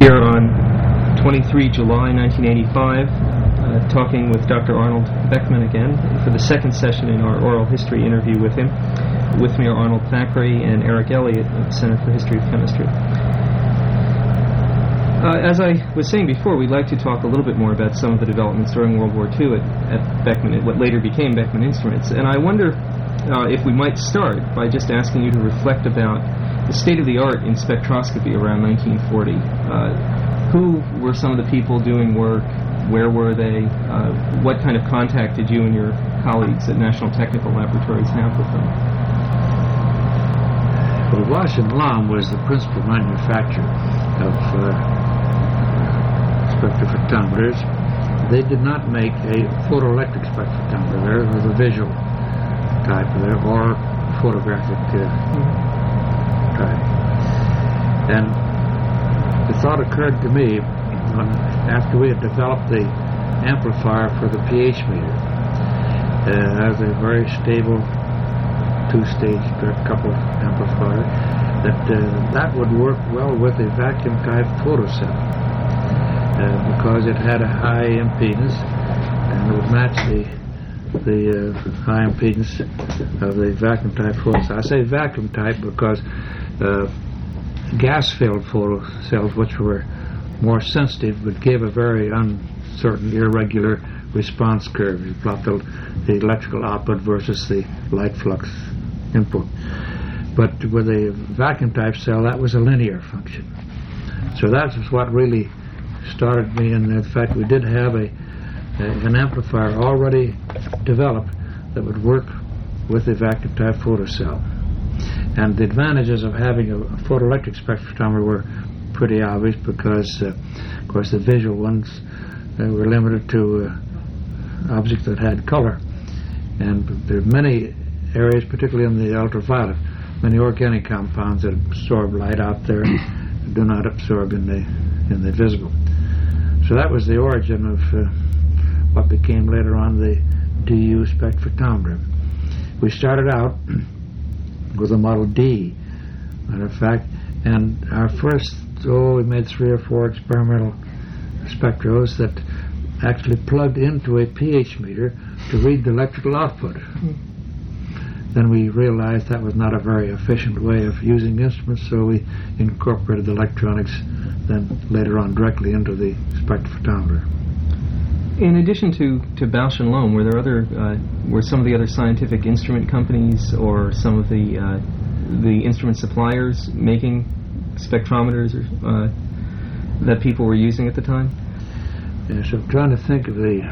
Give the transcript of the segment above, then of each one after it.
Here on 23 July 1985, talking with Dr. Arnold Beckman again for the second session in our oral history interview with him. With me are Arnold Thackeray and Eric Elliott of the Center for History of Chemistry. As I was saying before, we'd like to talk a little bit more about some of the developments during World War II at Beckman, what later became Beckman Instruments. And I wonder if we might start by just asking you to reflect about the state-of-the-art in spectroscopy around 1940. Who were some of the people doing work? Where were they? What kind of contact did you and your colleagues at National Technical Laboratories have with them? Well, Bosch and Lomb was the principal manufacturer of spectrophotometers. They did not make a photoelectric spectrophotometer. There was a visual type there, or photographic type. And the thought occurred to me after we had developed the amplifier for the pH meter as a very stable two-stage couple amplifier, that would work well with a vacuum type photocell because it had a high impedance and it would match the high impedance of the vacuum type photocell. I say vacuum type because gas-filled photocells, which were more sensitive, would give a very uncertain, irregular response curve. You plot the electrical output versus the light flux input. But with a vacuum type cell, that was a linear function. So that was what really started me. And in fact, we did have an amplifier already developed that would work with a vacuum type photocell. And the advantages of having a photoelectric spectrophotometer were pretty obvious because, of course, the visual ones were limited to objects that had color. And there are many areas, particularly in the ultraviolet, many organic compounds that absorb light out there and do not absorb in the visible. So that was the origin of what became later on the DU spectrophotometer. We started out with a Model D, matter of fact, and our first, we made 3 or 4 experimental spectros that actually plugged into a pH meter to read the electrical output. Then we realized that was not a very efficient way of using instruments, so we incorporated the electronics then later on directly into the spectrophotometer. In addition to Bausch and Lomb, were there were some of the other scientific instrument companies or some of the instrument suppliers making spectrometers that people were using at the time? Yes, I'm trying to think of the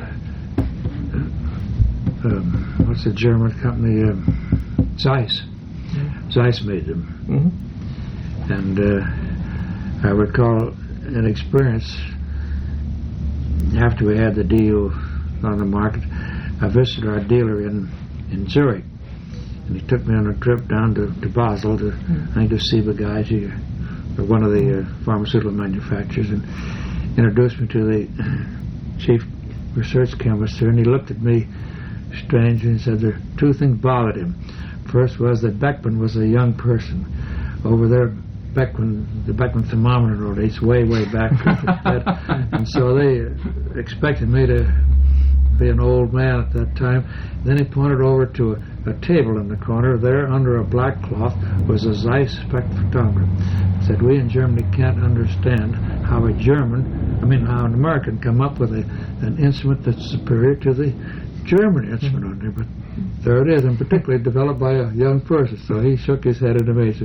what's the German company? Zeiss. Zeiss made them. Mm-hmm. And I recall an experience after we had the DU on the market. I visited our dealer in Zurich, and he took me on a trip down to Basel to Ciba guys, or one of the pharmaceutical manufacturers, and introduced me to the chief research chemist there, and he looked at me strangely and said there 2 things bothered him. First was that Beckman was a young person. Over there, the Beckman thermometer rotates way back. And so they expected me to be an old man at that time. Then he pointed over to a table in the corner. There, under a black cloth, was a Zeiss spectrophotometer. He said, we in Germany can't understand how an American come up with an instrument that's superior to the German instrument on there. But there it is, and particularly developed by a young person. So he shook his head in amazement.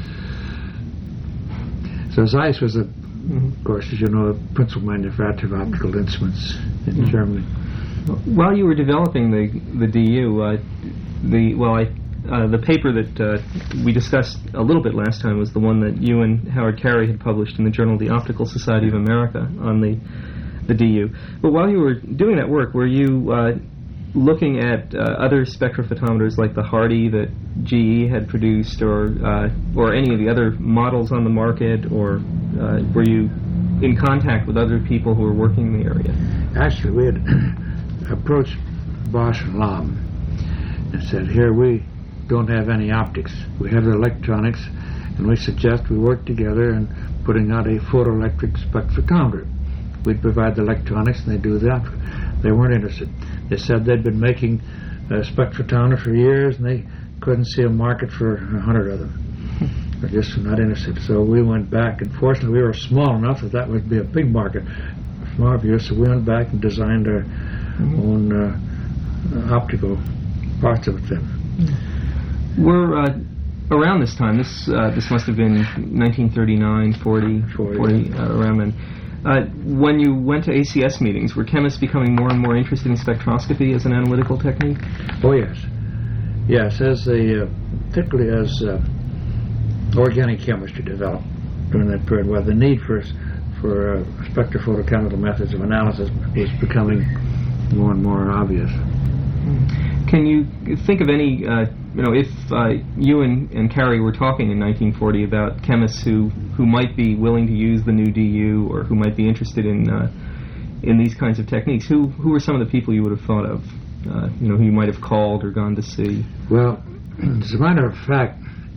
So Zeiss was, of course, as you know, a principal manufacturer of optical instruments in Germany. While you were developing the DU, the paper that we discussed a little bit last time was the one that you and Howard Carey had published in the journal The Optical Society of America on the DU. But while you were doing that work, were you looking at other spectrophotometers like the Hardy that GE had produced, or any of the other models on the market, or were you in contact with other people who were working in the area? Actually, we had approached Bosch and Lomb and said, here we don't have any optics. We have the electronics, and we suggest we work together in putting out a photoelectric spectrophotometer. We'd provide the electronics, and they do that. They weren't interested. They said they'd been making a spectrophotometer for years, and they couldn't see a market for 100 of them. They're just not interested. So we went back, and fortunately we were small enough that would be a big market from our view, so we went back and designed our own optical parts of it then. We're around this time. This must have been 1939, 40 around then. When you went to ACS meetings, were chemists becoming more and more interested in spectroscopy as an analytical technique? Oh, yes. Yes, particularly as organic chemistry developed during that period, where the need for spectrophotochemical methods of analysis was becoming more and more obvious. Can you think of any, if you and Carey were talking in 1940 about chemists who might be willing to use the new DU or who might be interested in these kinds of techniques, who were some of the people you would have thought of, who you might have called or gone to see? Well, as a matter of fact,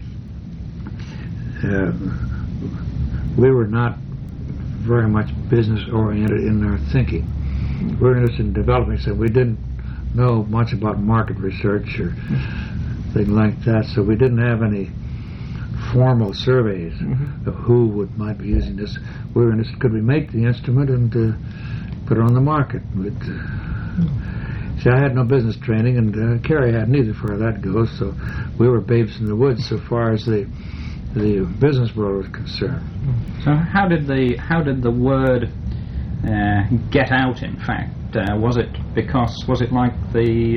we were not very much business-oriented in our thinking. We were interested in developing, so we didn't know much about market research or things like that, so we didn't have any formal surveys of who might be using this. We were interested, could we make the instrument and put it on the market? See, I had no business training, and Carey had neither, far that goes, so we were babes in the woods so far as the business world was concerned. So how did the word get out, in fact? Was it like the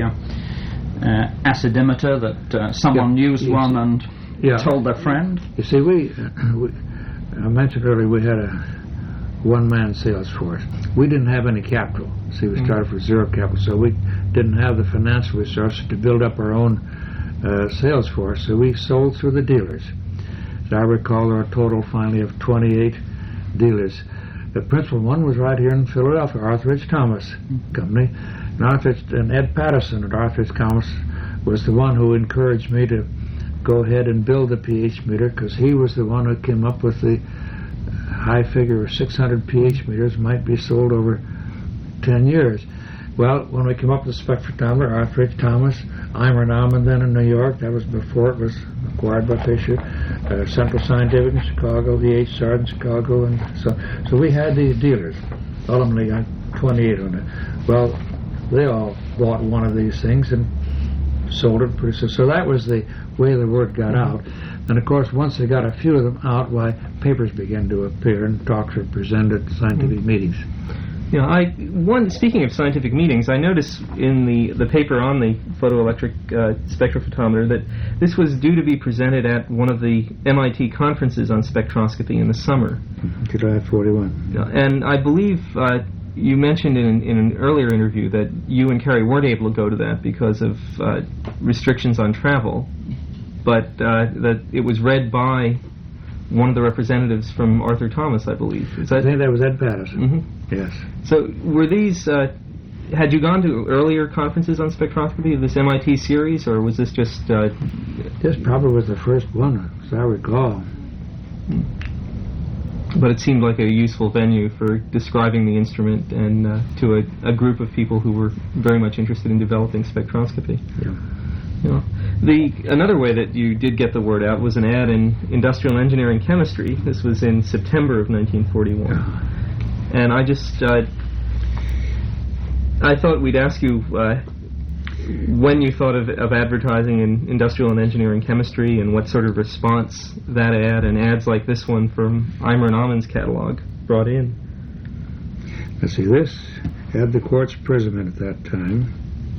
acidimeter that someone used one and told their friend? You see, I mentioned earlier we had a one-man sales force. We didn't have any capital. See, we started with zero capital, so we didn't have the financial resources to build up our own sales force, so we sold through the dealers. As I recall, there were a total finally of 28 dealers. The principal one was right here in Philadelphia, Arthur H. Thomas Company. And Ed Patterson at Arthur H. Thomas was the one who encouraged me to go ahead and build the pH meter, because he was the one who came up with the high figure of 600 pH meters might be sold over 10 years. Well, when we came up with the spectrophotometer, Arthur H. Thomas, Eimer Naumann then in New York, that was before it was acquired by Fisher, Central Scientific in Chicago, E.H. Sard in Chicago, and so we had these dealers. Ultimately, got 28 on it. Well, they all bought one of these things and sold it pretty soon. So that was the way the word got out. And of course, once they got a few of them out, papers began to appear and talks were presented at scientific meetings. Speaking of scientific meetings, I noticed in the paper on the photoelectric spectrophotometer that this was due to be presented at one of the MIT conferences on spectroscopy in the summer. July 41. And I believe you mentioned in an earlier interview that you and Carey weren't able to go to that because of restrictions on travel, but that it was read by one of the representatives from Arthur Thomas, I believe. I think that was Ed Patterson. Yes. So were these, had you gone to earlier conferences on spectroscopy of this MIT series, or was this just... This probably was the first one, as I recall. But it seemed like a useful venue for describing the instrument and to a group of people who were very much interested in developing spectroscopy. Yeah. Another way that you did get the word out was an ad in Industrial Engineering Chemistry. This was in September of 1941. And I thought we'd ask you when you thought of advertising in Industrial and Engineering Chemistry and what sort of response that ad and ads like this one from Eimer Naumann's catalog brought in. Let's see, this had the quartz prism in at that time.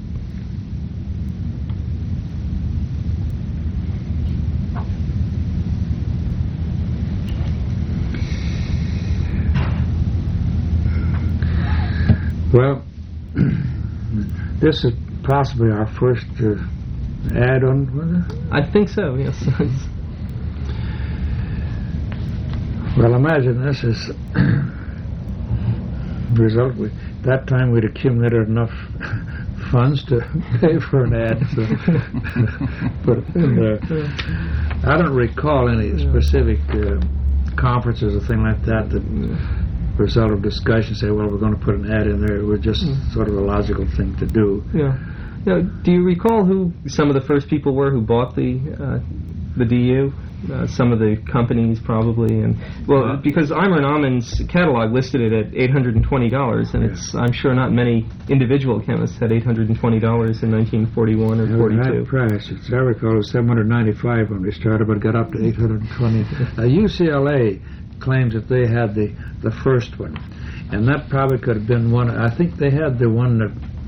Well, this is possibly our first ad on, was it? I think so, yes. Well, imagine this is the result. That time we'd accumulated enough funds to pay for an ad. So put it in there. I don't recall any specific conferences or thing like that result of discussion. Say, well, we're going to put an ad in there. It was just sort of a logical thing to do. Yeah. Now, do you recall who some of the first people were who bought the DU? Some of the companies probably, and because Eimer and Aumann's catalog listed it at $820, and it's I'm sure not many individual chemists had $820 in 1941 or 42. High price. As I recall, it was $795 when we started, but it got up to $820. UCLA claims that they had the first one, and that probably could have been one. I think they had the one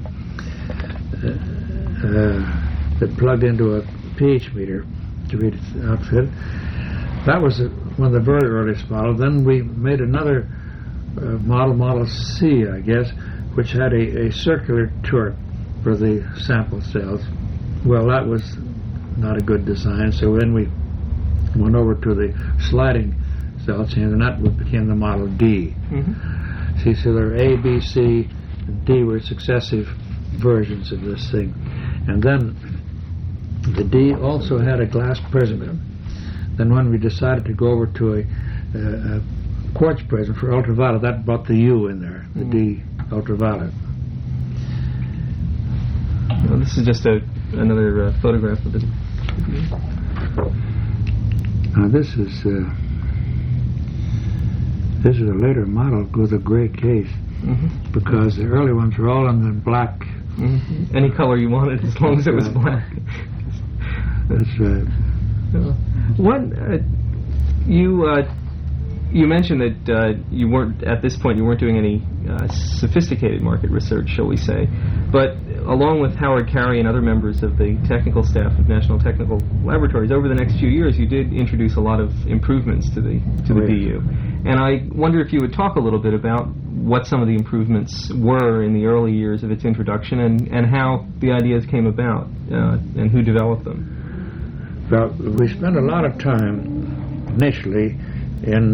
that plugged into a pH meter to read its outfit. That was one of the very earliest models. Then we made another Model C, I guess, which had a circular turret for the sample cells. Well, that was not a good design, so then we went over to the sliding cell chain, and that became the Model D. See, so there are A, B, C, and D were successive versions of this thing. And then the D also had a glass prism in it. Then when we decided to go over to a quartz prism for ultraviolet, that brought the U in there, the D ultraviolet. Well, this is just another photograph of it. Now this is a later model with a gray case, because the early ones were all in the black. Any color you wanted, as long as it was black. That's right. You mentioned that you weren't at this point. You weren't doing any sophisticated market research, shall we say? But along with Howard Carey and other members of the technical staff of National Technical Laboratories, over the next few years, you did introduce a lot of improvements to the DU. And I wonder if you would talk a little bit about what some of the improvements were in the early years of its introduction, and how the ideas came about, and who developed them. Well, we spent a lot of time initially in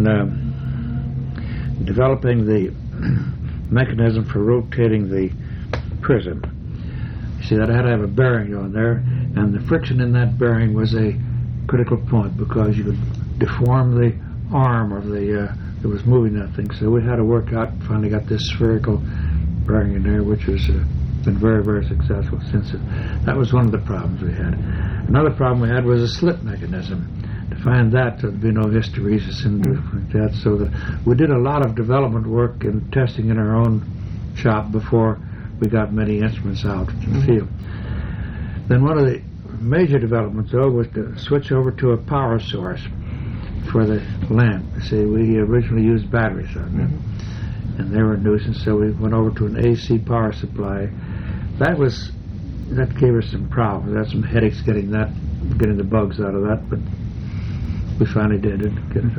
developing the mechanism for rotating the prism. You see, that had to have a bearing on there, and the friction in that bearing was a critical point, because you could deform the arm of the that was moving that thing. So we had to work out, finally got this spherical bearing in there, which has been very, very successful since it. That was one of the problems we had. Another problem we had was a slit mechanism. To find that, there'd be no hysteresis and like that, so that we did a lot of development work and testing in our own shop before we got many instruments out to the field. Then one of the major developments, though, was to switch over to a power source for the lamp. See, we originally used batteries on them, and they were a nuisance, so we went over to an AC power supply. That gave us some problems. We had some headaches getting the bugs out of that, but we finally did it.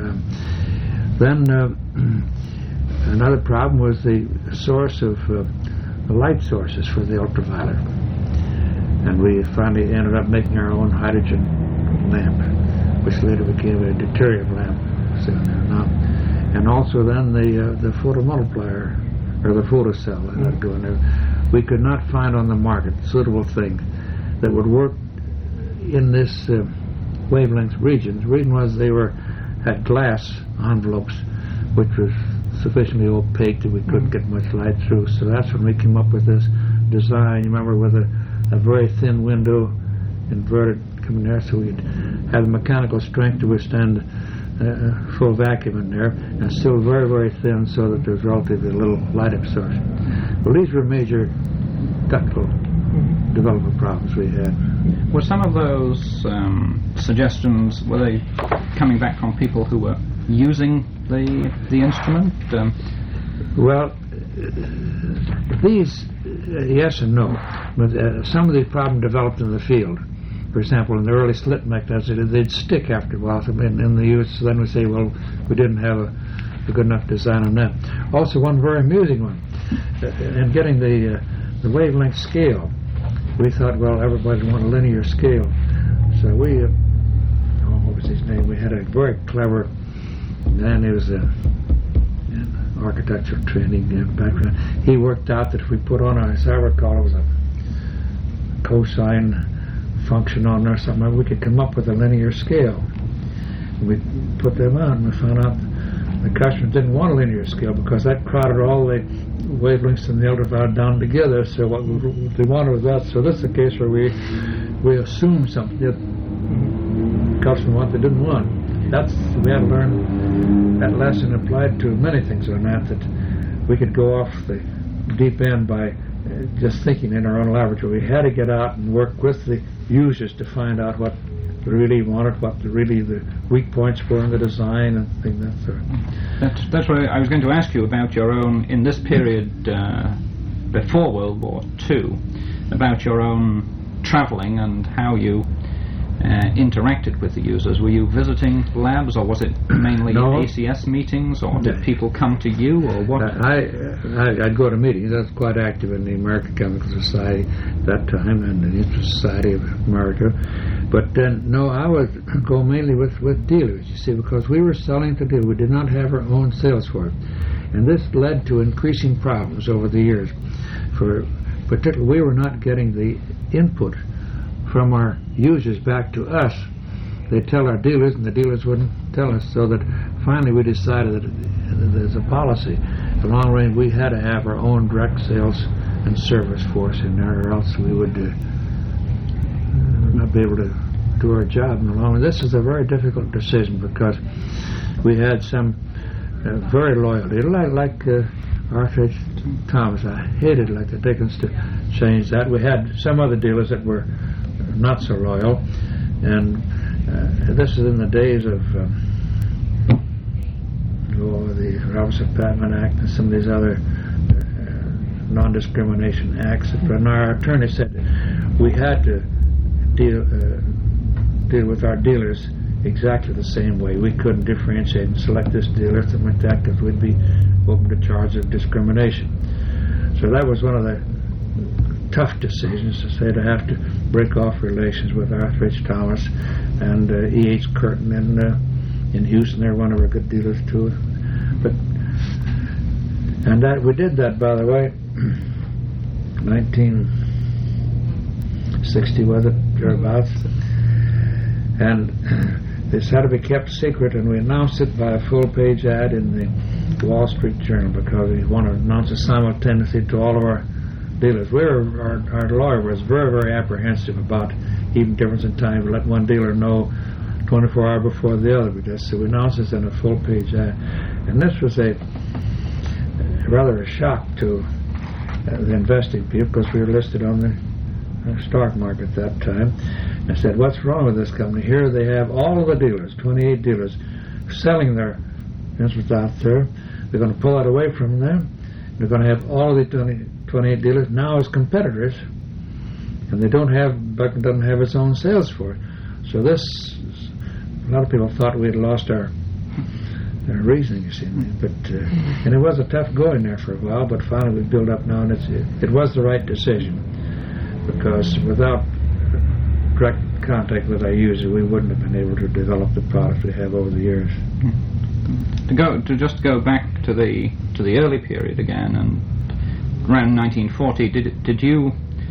Then another problem was the source of the light sources for the ultraviolet, and we finally ended up making our own hydrogen lamp, which later became a deuterium lamp. And also then the photomultiplier, or the photocell that had to go in there. We could not find on the market suitable things that would work in this wavelength region. The reason was they had glass envelopes, which was sufficiently opaque that we couldn't get much light through. So that's when we came up with this design, you remember, with a very thin window inverted coming there, so we'd have the mechanical strength to withstand full vacuum in there, and still very, very thin, so that there's relatively little light absorption. Well, these were major technical development problems we had. Were some of those suggestions, were they coming back from people who were using the instrument? Well, these, yes and no. But some of the problem developed in the field. For example, in the early slit mechanisms, they'd stick after a while in the use. So then we say, well, we didn't have a good enough design on that. Also, one very amusing one, in getting the wavelength scale. We thought, well, everybody wanted a linear scale. So we, what was his name? We had a very clever man. He was an architectural training background. He worked out that if we put on, as I recall, it was a cosine function on there or something, we could come up with a linear scale. We put them out, and we found out the customers didn't want a linear scale because that crowded all the wavelengths in the ultraviolet down together. So what they wanted was that. So this is a case where we assumed something that the customer wanted, they didn't want. We had to learn that lesson applied to many things on that we could go off the deep end by just thinking in our own laboratory. We had to get out and work with the users to find out what they really wanted, what the weak points were in the design and things like that. That's what I was going to ask you about your own, in this period before World War II, about your own travelling and how you interacted with the users. Were you visiting labs, or was it mainly ACS meetings, or did people come to you, or what? I'd go to meetings. I was quite active in the American Chemical Society at that time and the Interest Society of America. But then, I would go mainly with dealers, you see, because we were selling to dealers. We did not have our own sales force. And this led to increasing problems over the years. Particularly, we were not getting the input from our users back to us. They'd tell our dealers, and the dealers wouldn't tell us, so that finally we decided that there's a policy. In the long range, we had to have our own direct sales and service force in there, or else we would not be able to do our job in the long run. This is a very difficult decision because we had some very loyal dealers, like Arthur H. Thomas. I hated like the Dickens to change that. We had some other dealers that were not so loyal, and this is in the days of the Robinson-Patman Act and some of these other non-discrimination acts. And our attorney said we had to deal with our dealers exactly the same way. We couldn't differentiate and select this dealer, something like that, because we'd be open to charge of discrimination. So that was one of the tough decisions, to say, to have to break off relations with Arthur H. Thomas and E.H. Curtin in Houston. They're one of our good dealers too. And that we did that, by the way, 1960 was it, thereabouts. And this had to be kept secret, and we announced it by a full-page ad in the Wall Street Journal because we want to announce it simultaneously to all of our dealers. Our lawyer was very, very apprehensive about even difference in time to let one dealer know 24 hours before the other. So we announced this in a full-page ad. And this was rather a shock to the investing people, because we were listed on the stock market at that time. I said, what's wrong with this company? Here they have all of the dealers, 28 dealers, selling their instruments out there. They're going to pull that away from them. They're going to have all of the 28 dealers now as competitors, and Buckman doesn't have its own sales force. So a lot of people thought we had lost our reasoning, you see. But and it was a tough going there for a while, but finally we built up now, and it was the right decision, because without direct contact with our user, we wouldn't have been able to develop the product we have over the years. To just go back to the early period again, and around 1940, did you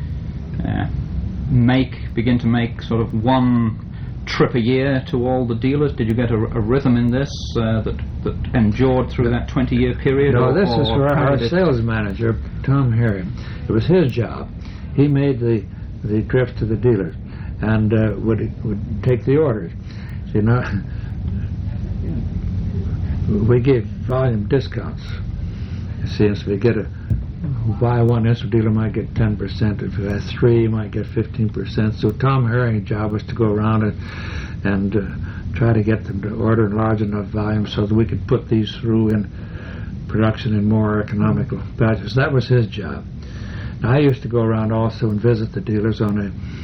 begin to make sort of one trip a year to all the dealers? Did you get a rhythm in this that endured through that 20-year period? No, this is for our sales manager, Tom Harry. It was his job. He made the trips to the dealers and would take the orders. So, we gave volume discounts. You see, so we get buy one instrument, dealer might get 10%. If you have three, you might get 15%. So Tom Herring's job was to go around and try to get them to order in large enough volume so that we could put these through in production in more economical batches. That was his job. Now, I used to go around also and visit the dealers on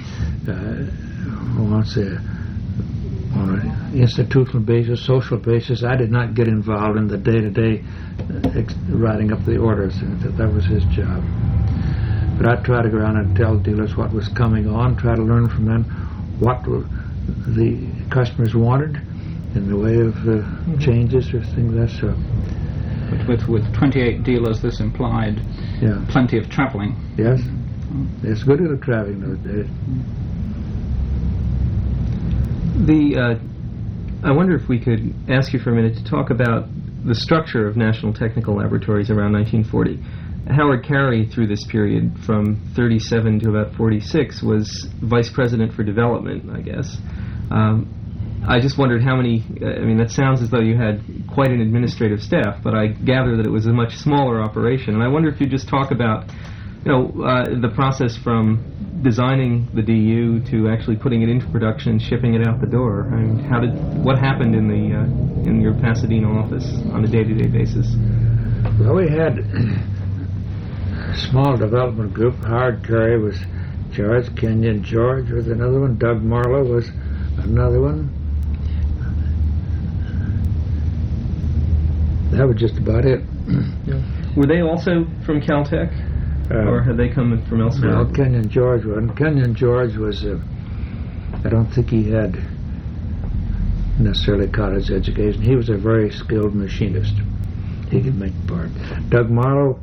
an institutional basis, social basis. I did not get involved in the day-to-day writing up the orders. That was his job. But I'd try to go around and tell dealers what was coming on, try to learn from them what the customers wanted in the way of changes or things like that. So. But with 28 dealers, this implied plenty of traveling. Yes. There's a good deal of traveling those days. I wonder if we could ask you for a minute to talk about the structure of National Technical Laboratories around 1940. Howard Carey, through this period, from 37 to about 46, was Vice President for Development, I guess. I just wondered how many, that sounds as though you had quite an administrative staff, but I gather that it was a much smaller operation. And I wonder if you'd just talk about, the process from designing the DU to actually putting it into production, shipping it out the door. I mean, what happened in your Pasadena office on a day-to-day basis? Well, we had a small development group. Howard Carey was George, Kenyon George was another one, Doug Marlowe was another one. That was just about it. Yeah. Were they also from Caltech, or had they come from elsewhere? No, Kenyon George wasn't. Kenyon George was, I don't think he had necessarily college education. He was a very skilled machinist. He could make part. Doug Marlowe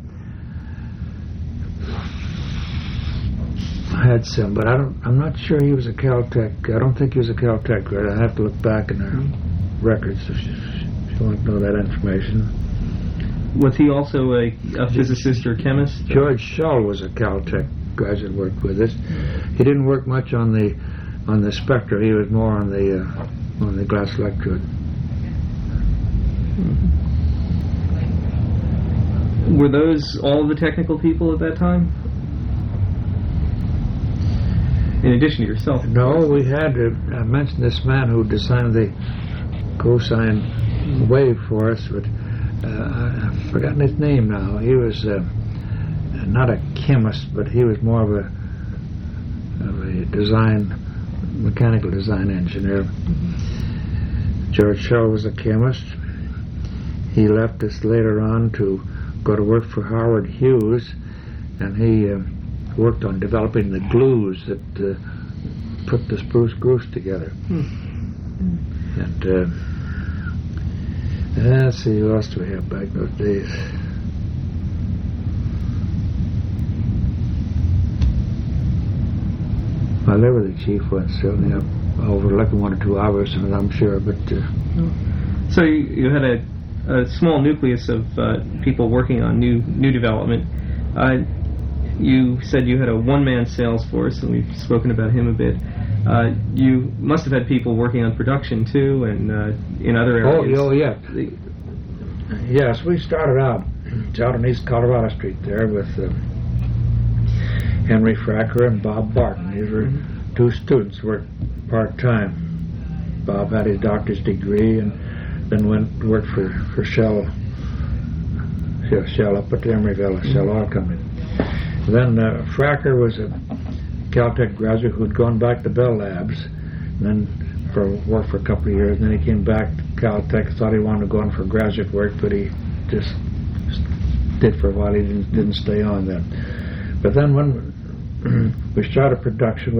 had some, but I'm not sure he was a Caltech. I don't think he was a Caltech grad. I have to look back in our records if you want to know that information. Was he also a physicist or chemist? George Shull was a Caltech graduate, worked with us. He didn't work much on the spectra. He was more on the glass electrode. Were those all of the technical people at that time? In addition to yourself? No, we had, I mentioned this man who designed the cosine wave for us, but I've forgotten his name now. He was not a chemist, but he was more of a mechanical design engineer. George Shull was a chemist. He left us later on to go to work for Howard Hughes, and he worked on developing the glues that put the spruce goose together. And let's see, who else do we have back in those days? Well, they were the chief ones, certainly. I'm overlooking one or two hours, I'm sure, but... So you had a small nucleus of people working on new development. You said you had a one-man sales force, and we've spoken about him a bit. You must have had people working on production too, and in other areas. Oh, yeah. Yes, we started out on East Colorado Street there with Henry Fracker and Bob Barton. These were two students, worked part-time. Bob had his doctor's degree and then went to work for Shell up at Emeryville, Shell Oil Company. Then Fracker was a Caltech graduate who had gone back to Bell Labs, and then worked for a couple of years. And then he came back to Caltech, thought he wanted to go on for graduate work, but he just did for a while. He didn't stay on then. But then when we started production,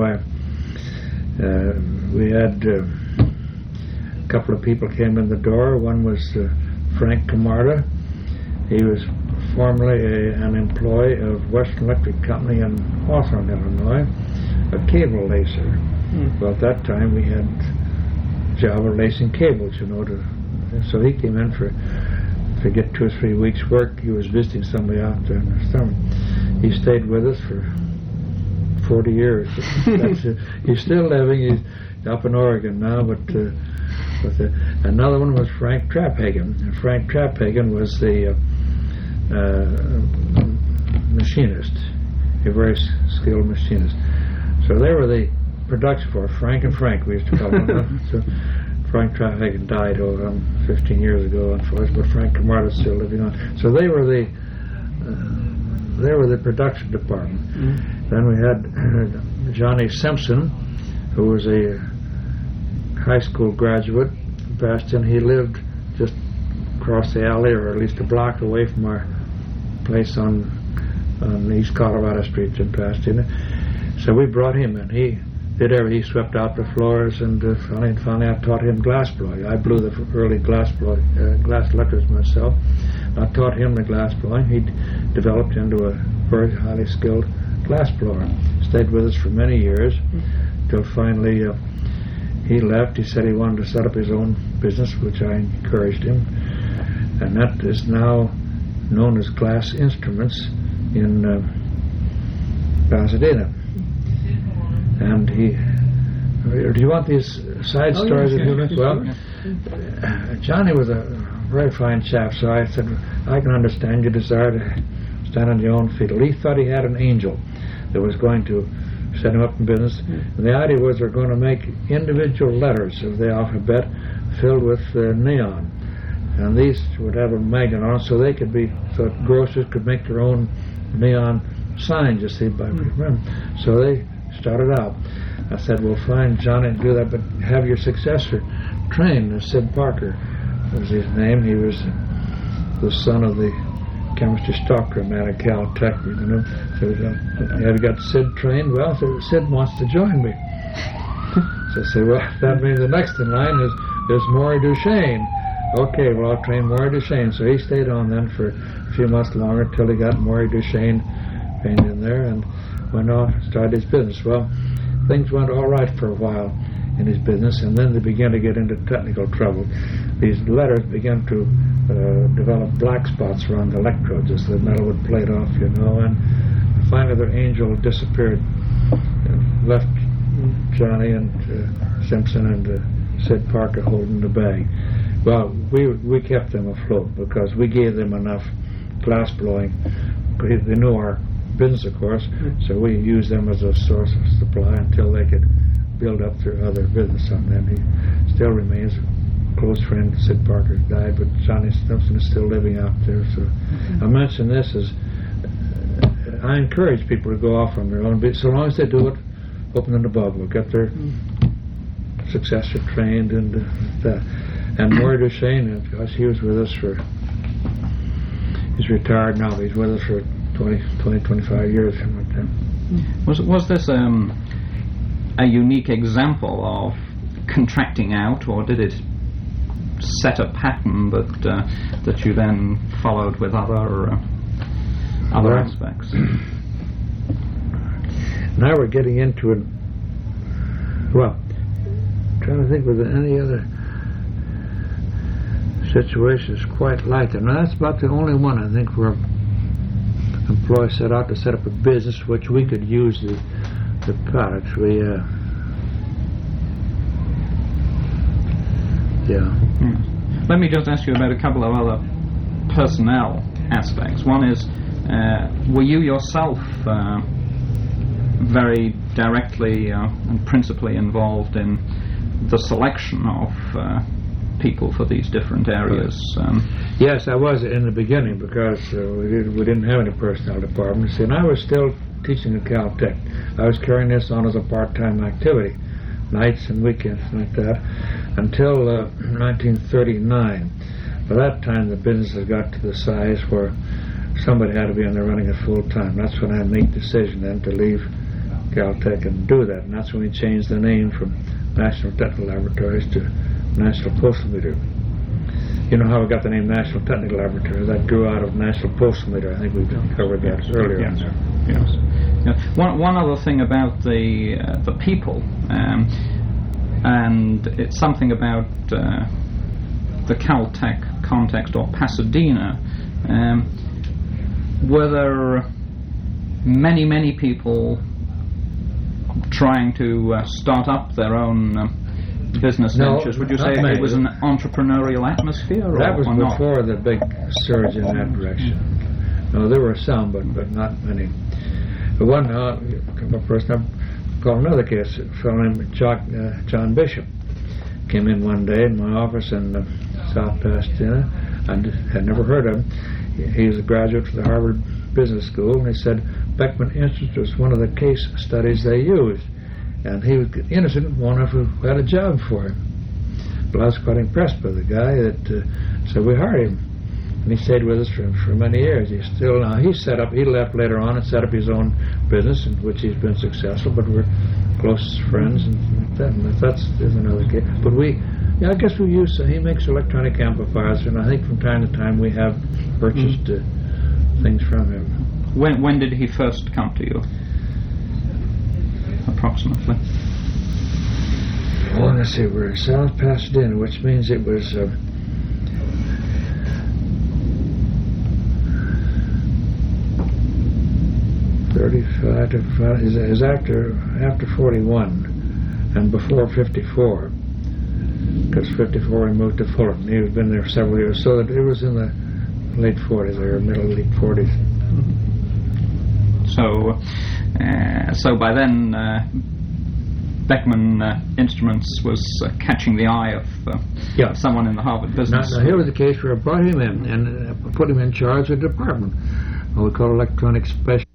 we had a couple of people came in the door. One was Frank Camarda. He was formerly an employee of Western Electric Company in Hawthorne, Illinois, a cable lacer. Well, at that time we had job of lacing cables, so he came in to get 2 or 3 weeks' work. He was visiting somebody out there in the summer. He stayed with us for 40 years. He's still living. He's up in Oregon now, but another one was Frank Traphagen. And Frank Traphagen was the machinist, a very skilled machinist. So they were the production for Frank and Frank, we used to call them. So Frank Traphagen died 15 years ago, unfortunately, but Frank Camarda is still living on. So they were the production department. Then we had Johnny Simpson, who was a high school graduate from Pasadena. He lived just across the alley, or at least a block away from our place on East Colorado Street in Pasadena. So we brought him in. He did everything. He swept out the floors, and finally I taught him glass blowing. I blew the early glass electrodes myself. I taught him the glass blowing. He developed into a very highly skilled glass blower. Stayed with us for many years, till finally he left. He said he wanted to set up his own business, which I encouraged him. And that is now known as Glass Instruments in Pasadena. And do you want these side stories of him? Well, Johnny was a very fine chap, so I said, I can understand your desire to stand on your own feet. Well, he thought he had an angel that was going to set him up in business. And the idea was they're going to make individual letters of the alphabet filled with neon. And these would have a magnet on, so they could be, so grocers could make their own neon signs, you see, by so they started out. I said, well, fine, Johnny, do that, but have your successor trained. Sid Parker was his name. He was the son of the chemistry stockroom out of Caltech, you know. So have you got Sid trained? Well, so Sid wants to join me. So I said, well, that means the next in line is Maury Duchesne. Okay, well, I'll train Maury Duchesne. So he stayed on then for a few months longer till he got Maury Duchesne trained in there and went off and started his business. Well, things went all right for a while in his business, and then they began to get into technical trouble. These letters began to develop black spots around the electrodes as the metal would plate off, you know, and finally their angel disappeared and left Johnny and Simpson and Sid Parker holding the bag. Well, we kept them afloat because we gave them enough glass blowing. They knew our business, of course, so we used them as a source of supply until they could build up their other business on them. He still remains a close friend. Sid Parker died, but Johnny Simpson is still living out there. So I mention this as I encourage people to go off on their own, so long as they do it open and above, will get their successor trained and that. And Maury Duchesne, because he was with us he's retired now, but he's with us for 25 years, something like that. Was this a unique example of contracting out, or did it set a pattern that you then followed with other aspects? Now we're getting into it. Well, I'm trying to think was there any other situations quite like that. Now that's about the only one I think where employees set out to set up a business which we could use the products. Let me just ask you about a couple of other personnel aspects. One is, were you yourself very directly and principally involved in the selection of people for these different areas? Yes, I was in the beginning because we didn't have any personnel department. See, and I was still teaching at Caltech. I was carrying this on as a part-time activity, nights and weekends like that, until 1939. By that time, the business had got to the size where somebody had to be on there running it full-time. That's when I made the decision then to leave Caltech and do that, and that's when we changed the name from National Technical Laboratories to National Postal Meter. You know how we got the name National Technical Laboratory? That grew out of National Postal Meter. I think we've covered that earlier. Yes. Yes. Yeah. One other thing about the people, and it's something about the Caltech context or Pasadena. Were there many people trying to start up their own business ventures? Would you say it was an entrepreneurial atmosphere? That was before not? The big surge in that direction. No, there were some, but not many. But one person, I call another case, a fellow named John Bishop came in one day in my office in South Pasadena. I had never heard of him. He was a graduate from the Harvard Business School, and he said Beckman Institute was one of the case studies they used. And he was interested in one of who had a job for him. But I was quite impressed by the guy so we hired him. And he stayed with us for many years. He left later on and set up his own business, in which he's been successful, but we're close friends and like that. And that's another case. But I guess we use, he makes electronic amplifiers, and I think from time to time we have purchased things from him. When did he first come to you? Approximately. before? Let's see, we're in South Pasadena, which means it was 35 to is after 41 and before 54, because 54 we moved to Fullerton. He had been there several years, so that it was in the late 40s or late 40s. So by then Beckman Instruments was catching the eye of someone in the Harvard business. Now here was the case where I brought him in and put him in charge of the department, what we call electronic special.